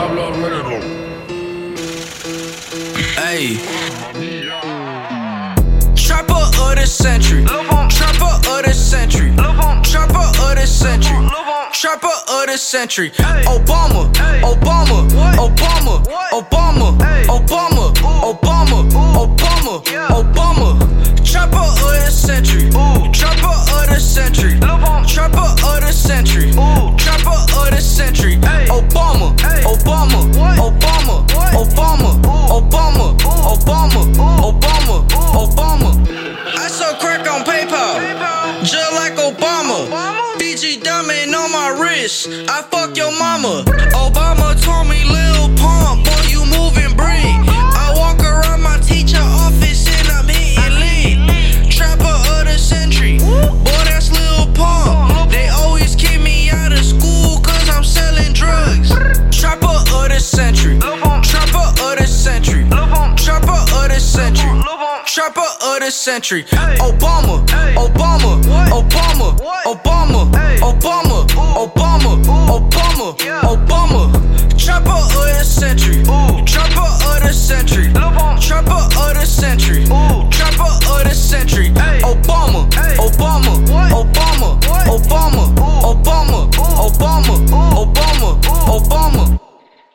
Ayy. Trapper of the century. Trapper of the century. Trapper of the century. Trapper of the century. Obama, Obama, Obama, Obama, Obama, Obama, Obama, Obama. Trapper of the century. Trapper of the century. Trapper of the century. Trapper of the century. Obama, Obama, Obama, Obama, Obama, Obama, Obama, Obama. I saw crack on PayPal, just like Obama. BG diamond on my wrist, I fuck your mama. Obama told me, Lil Pump, boy, you moving breed. I walk around my teacher office and I'm hitting lead. Trapper of the century, boy, that's Lil Pump. They always keep me out of school cause I'm selling drugs. Trapper of the century, trapper of the century, trapper of the century, trapper of the century. Obama, Obama, Obama, Obama, Obama, Obama, Obama,